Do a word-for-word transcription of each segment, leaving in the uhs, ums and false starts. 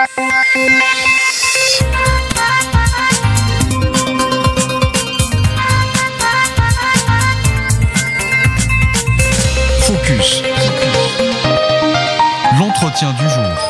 Focus. L'entretien du jour.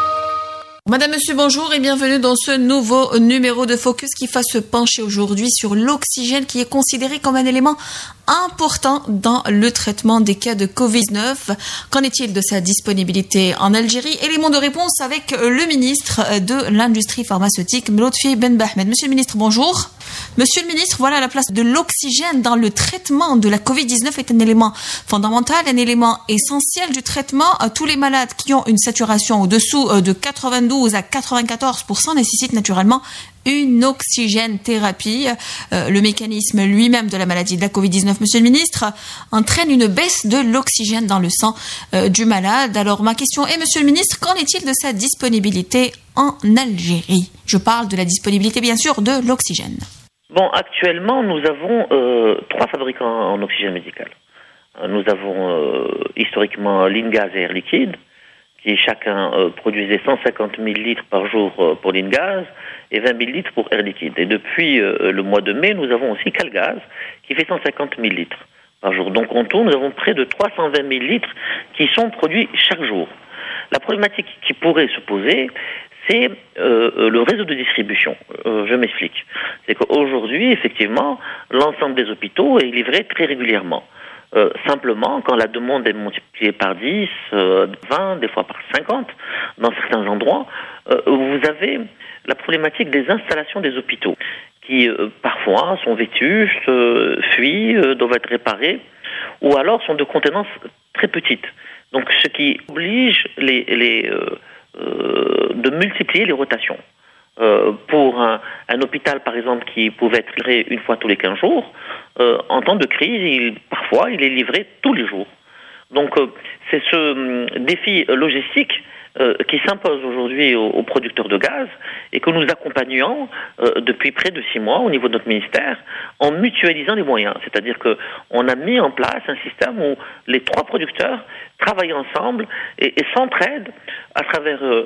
Madame, Monsieur, bonjour et bienvenue dans ce nouveau numéro de Focus qui va se pencher aujourd'hui sur l'oxygène qui est considéré comme un élément important dans le traitement des cas de covid dix-neuf. Qu'en est-il de sa disponibilité en Algérie? Élément de réponse avec le ministre de l'Industrie pharmaceutique, Lotfi Ben Bahmed. Monsieur le ministre, bonjour. Monsieur le ministre, voilà, la place de l'oxygène dans le traitement de la covid dix-neuf est un élément fondamental, un élément essentiel du traitement. Tous les malades qui ont une saturation au-dessous de quatre-vingt-douze à quatre-vingt-quatorze pour cent nécessitent naturellement une oxygène thérapie. Euh, le mécanisme lui-même de la maladie de la covid dix-neuf, monsieur le ministre, entraîne une baisse de l'oxygène dans le sang euh, du malade. Alors ma question est, monsieur le ministre, qu'en est-il de sa disponibilité en Algérie? Je parle de la disponibilité, bien sûr, de l'oxygène. Bon, actuellement, nous avons euh, trois fabricants en oxygène médical. Nous avons euh, historiquement Lingaz et Air Liquide, qui chacun euh, produisait cent cinquante mille litres par jour euh, pour Lingaz et vingt mille litres pour Air Liquide. Et depuis euh, le mois de mai, nous avons aussi Calgaz, qui fait cent cinquante mille litres par jour. Donc en tout, nous avons près de trois cent vingt mille litres qui sont produits chaque jour. La problématique qui pourrait se poser, c'est euh, le réseau de distribution. Euh, je m'explique. C'est qu'aujourd'hui, effectivement, l'ensemble des hôpitaux est livré très régulièrement. Euh, simplement, quand la demande est multipliée par dix, euh, vingt, des fois par cinquante, dans certains endroits, euh, vous avez la problématique des installations des hôpitaux, qui euh, parfois sont vétustes, euh, fuient, euh, doivent être réparées, ou alors sont de contenance très petite. Donc, ce qui oblige les, les, euh, euh, de multiplier les rotations. Euh, pour un, un hôpital, par exemple, qui pouvait être livré une fois tous les quinze jours, euh, en temps de crise, il, parfois, il est livré tous les jours. Donc, euh, c'est ce euh, défi logistique euh, qui s'impose aujourd'hui aux, aux producteurs de gaz et que nous accompagnons euh, depuis près de six mois au niveau de notre ministère en mutualisant les moyens. C'est-à-dire qu'on a mis en place un système où les trois producteurs travaillent ensemble et, et s'entraident à travers euh,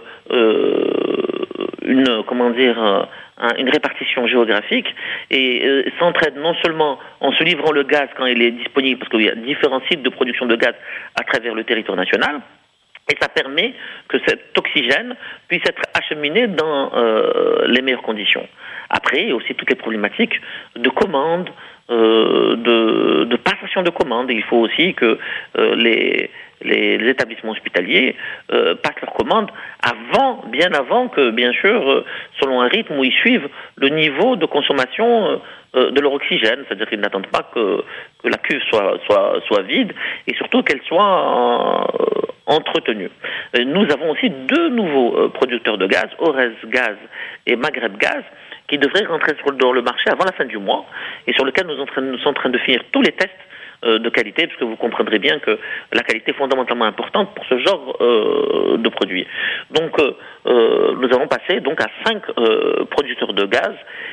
euh, une, comment dire, un, une répartition géographique et euh, s'entraident non seulement en se livrant le gaz quand il est disponible, parce qu'il y a différents sites de production de gaz à travers le territoire national, et ça permet que cet oxygène puisse être acheminé dans euh, les meilleures conditions. Après, il y a aussi toutes les problématiques de commandes, euh, de, de passation de commandes. Il faut aussi que euh, les, les, les établissements hospitaliers euh, passent leurs commandes avant, bien avant que, bien sûr, euh, selon un rythme où ils suivent le niveau de consommation euh, de leur oxygène. C'est-à-dire qu'ils n'attendent pas que, que la cuve soit, soit, soit vide et surtout qu'elle soit en, entretenue. Nous avons aussi deux nouveaux euh, producteurs de gaz, Orez Gaz et Maghreb Gaz, qui devraient rentrer sur le, dans le marché avant la fin du mois et sur lequel nous, entraîne, nous sommes en train de finir tous les tests euh, de qualité, parce que vous comprendrez bien que la qualité est fondamentalement importante pour ce genre euh, de produits. Donc, euh, euh, nous avons passé donc à cinq euh, producteurs de gaz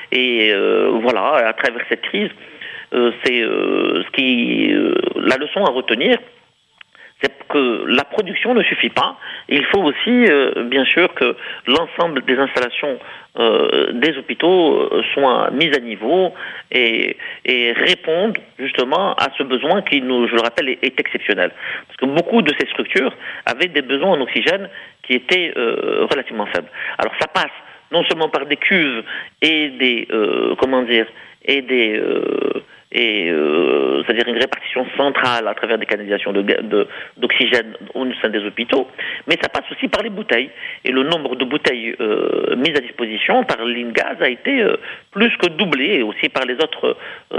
et euh, voilà, à travers cette crise, euh, c'est euh, ce qui, euh, la leçon à retenir, c'est que la production ne suffit pas. Il faut aussi, euh, bien sûr, que l'ensemble des installations euh, des hôpitaux euh, soient mises à niveau et, et répondent justement à ce besoin qui, nous, je le rappelle, est, est exceptionnel. Parce que beaucoup de ces structures avaient des besoins en oxygène qui étaient euh, relativement faibles. Alors ça passe non seulement par des cuves et des, euh, comment dire, et des... Euh, et euh, c'est-à-dire une répartition centrale à travers des canalisations de, de, d'oxygène au sein des hôpitaux, mais ça passe aussi par les bouteilles. Et le nombre de bouteilles euh, mises à disposition par Lingaz a été euh, plus que doublé, et aussi par les autres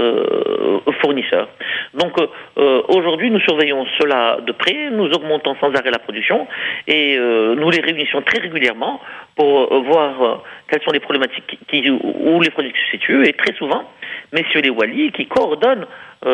euh, fournisseurs. Donc euh, aujourd'hui, nous surveillons cela de près, nous augmentons sans arrêt la production, et euh, nous les réunissons très régulièrement pour euh, voir euh, quelles sont les problématiques qui, où les produits se situent, et très souvent, messieurs les Wali, qui coordonnent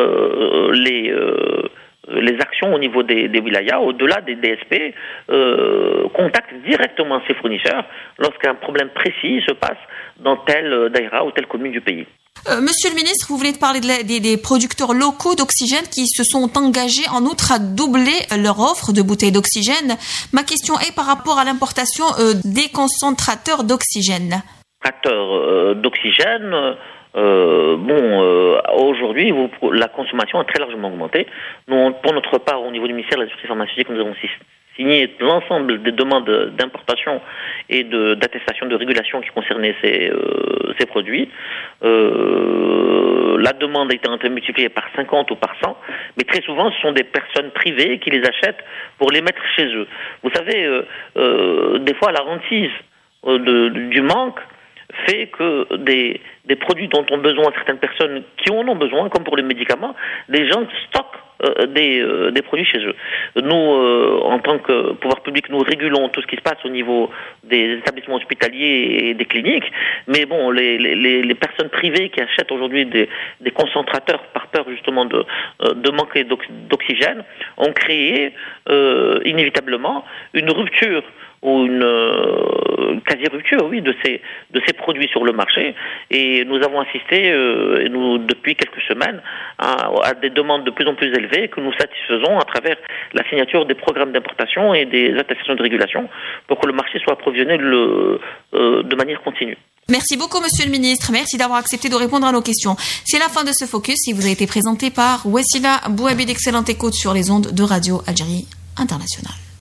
euh, les, euh, les actions au niveau des, des wilayas, au-delà des D S P, euh, contactent directement ces fournisseurs lorsqu'un problème précis se passe dans telle daïra ou telle commune du pays. Euh, Monsieur le ministre, vous venez de parler de la, des, des producteurs locaux d'oxygène qui se sont engagés en outre à doubler leur offre de bouteilles d'oxygène. Ma question est par rapport à l'importation euh, des concentrateurs d'oxygène. Concentrateurs euh, d'oxygène, euh, bon, euh, aujourd'hui, vous, la consommation a très largement augmenté. Nous, pour notre part, au niveau du ministère de l'Industrie pharmaceutique, nous avons signé l'ensemble des demandes d'importation et de, d'attestation de régulation qui concernaient ces, euh, ces produits. Euh, la demande a été multipliée par cinquante ou par cent, mais très souvent, ce sont des personnes privées qui les achètent pour les mettre chez eux. Vous savez, euh, euh, des fois, la hantise euh, de, du manque fait que des, des produits dont ont besoin certaines personnes qui en ont besoin, comme pour les médicaments, les gens stockent euh, des, euh, des produits chez eux. Nous, euh, en tant que pouvoir public, nous régulons tout ce qui se passe au niveau des établissements hospitaliers et des cliniques, mais bon, les, les, les personnes privées qui achètent aujourd'hui des, des concentrateurs par peur justement de, de manquer d'oxygène ont créé euh, inévitablement une rupture ou une euh, quasi-rupture, oui, de ces de ces produits sur le marché. Et nous avons assisté, euh, nous, depuis quelques semaines, à, à des demandes de plus en plus élevées que nous satisfaisons à travers la signature des programmes d'importation et des attestations de régulation pour que le marché soit approvisionné le, euh, de manière continue. Merci beaucoup, Monsieur le Ministre. Merci d'avoir accepté de répondre à nos questions. C'est la fin de ce focus. Il vous a été présenté par Wessila Bouabi d'Excellente Écoute sur les ondes de Radio Algérie Internationale.